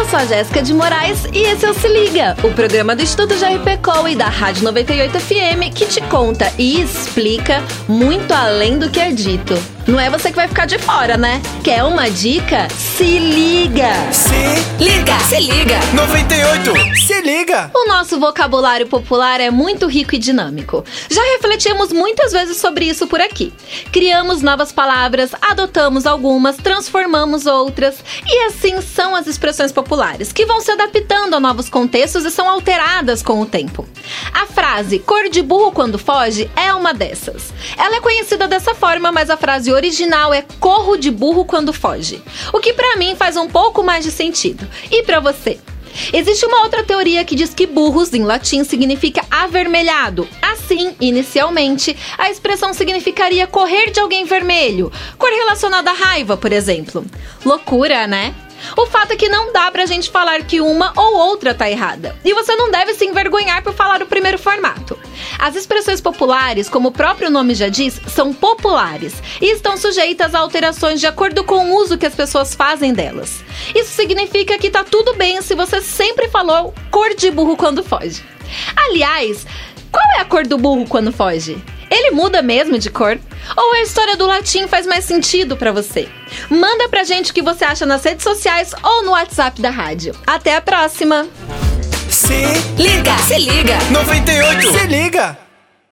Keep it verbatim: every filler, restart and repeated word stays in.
sou a Jéssica de Moraes e esse é o Se Liga, o programa do Instituto J R P Col e da Rádio noventa e oito F M que te conta e explica muito além do que é dito. Não é você que vai ficar de fora, né? Quer uma dica? Se liga! Se liga! Se liga! noventa e oito! Se liga! O nosso vocabulário popular é muito rico e dinâmico. Já refletimos muitas vezes sobre isso por aqui. Criamos novas palavras, adotamos algumas, transformamos outras. E assim são as expressões populares, que vão se adaptando a novos contextos e são alteradas com o tempo. A frase cor de burro quando foge é uma dessas. Ela é conhecida dessa forma, mas a frase original é corro de burro quando foge. O que pra mim faz um pouco mais de sentido. E pra você? Existe uma outra teoria que diz que burros, em latim, significa avermelhado. Assim, inicialmente, a expressão significaria correr de alguém vermelho, cor relacionada à raiva, por exemplo. Loucura, né? O fato é que não dá pra gente falar que uma ou outra tá errada. E você não deve se envergonhar por falar o primeiro formato. As expressões populares, como o próprio nome já diz, são populares e estão sujeitas a alterações de acordo com o uso que as pessoas fazem delas. Isso significa que tá tudo bem se você sempre falou cor de burro quando foge. Aliás, qual é a cor do burro quando foge? Ele muda mesmo de cor? Ou a história do latim faz mais sentido pra você? Manda pra gente o que você acha nas redes sociais ou no WhatsApp da rádio. Até a próxima! Se liga! Se liga! noventa e oito! Se liga!